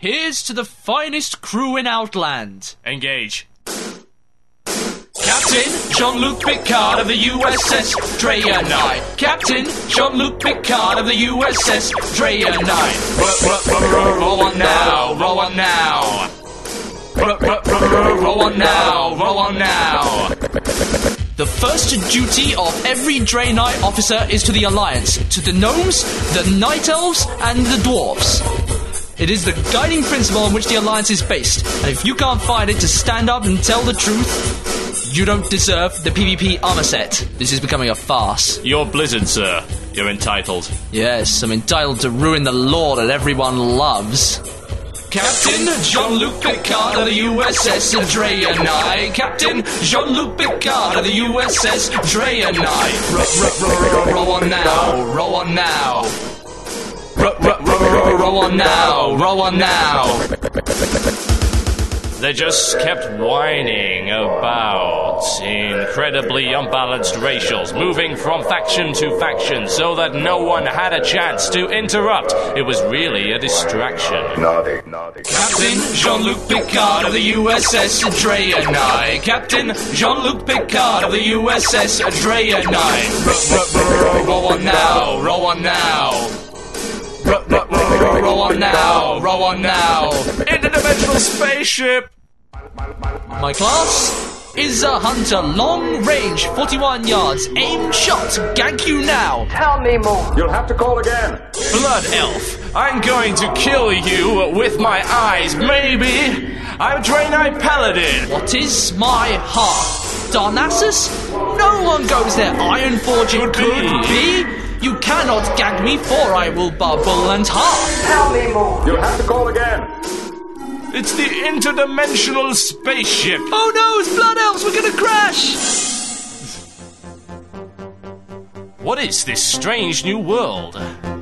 Here's to the finest crew in Outland. Engage. Captain Jean-Luc Picard of the USS Dreya 9. Captain Jean-Luc Picard of the USS Dreya 9. Roll on now, roll on now. Roll on now, roll on now. The first duty of every Draenei officer is to the Alliance, to the gnomes, the night elves, and the dwarves. It is the guiding principle on which the Alliance is based, and if you can't find it to stand up and tell the truth, you don't deserve the PvP armor set. This is becoming a farce. You're Blizzard, sir. You're entitled. Yes, I'm entitled to ruin the lore that everyone loves. Captain Jean-Luc Picard of the USS Dreya 9. Captain Jean-Luc Picard of the USS Dreya 9. Roll on now, roll on now. Roll on now, roll on now. They just kept whining about incredibly unbalanced racials, moving from faction to faction so that no one had a chance to interrupt. It was really a distraction. Captain Jean-Luc Picard of the USS Dreya 9. Captain Jean-Luc Picard of the USS Dreya 9. Roll on now, roll on now. Roll on now, roll on now. Interdimensional spaceship! My class is a hunter, long range, 41 yards, aim shot, gank you now. Tell me more. You'll have to call again. Blood Elf, I'm going to kill you with my eyes, maybe. I'm Draenei Paladin. What is my hearth? Darnassus? No one goes there. Ironforge it could be. You cannot gag me, for I will bubble and hearth. Tell me more. You'll have to call again. It's the interdimensional spaceship. Oh no, it's Blood Elves, we're gonna crash! What is this strange new world?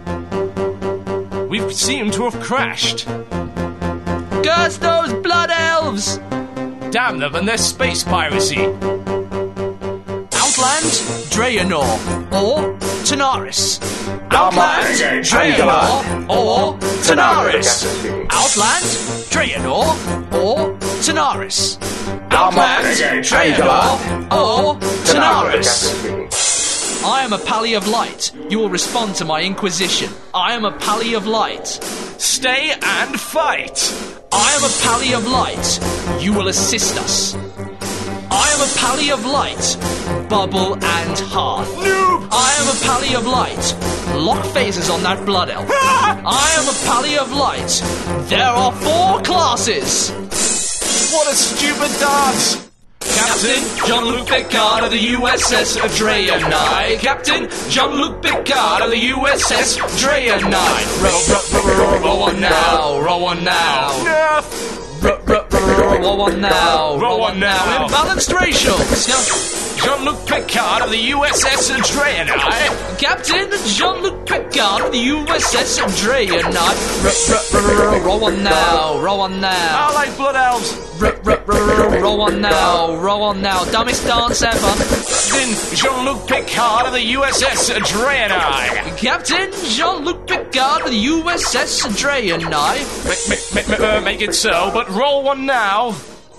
We seem to have crashed. Curse those Blood Elves! Damn them and their space piracy. Outland, Draenor, or Tanaris. Outland, Draenor, or Tanaris. Outland, Draenor, or Tanaris. Outland, Draenor, or Tanaris. I am a Pally of Light. You will respond to my inquisition. I am a Pally of Light. Stay and fight. I am a Pally of Light. You will assist us. I am a Pally of Light. Bubble and hearth. Noob! I am a Pally of Light. Lock phases on that Blood Elf. I am a Pally of Light. There are 4 classes. What a stupid dance! Captain Jean-Luc Picard of the USS Dreya 9. Captain Jean-Luc Picard of the USS Dreya 9. Roll on now, roll on now. Nerf! Roll on now, roll on now. Imbalanced racials. Jean-Luc Picard of the USS Dreya 9. Captain Jean-Luc Picard of the USS Dreya 9. Roll on now, roll on now. I like Blood Elves. Roll on now, roll on now. Dumbest dance ever. Captain Jean-Luc Picard of the USS Dreya 9. Captain Jean-Luc Picard of the USS Dreya 9. Make it so, but roll one now.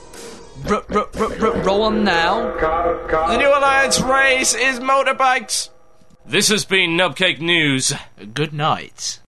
Roll on now. The new Alliance race is motorbikes. This has been Nubcake News. Good night.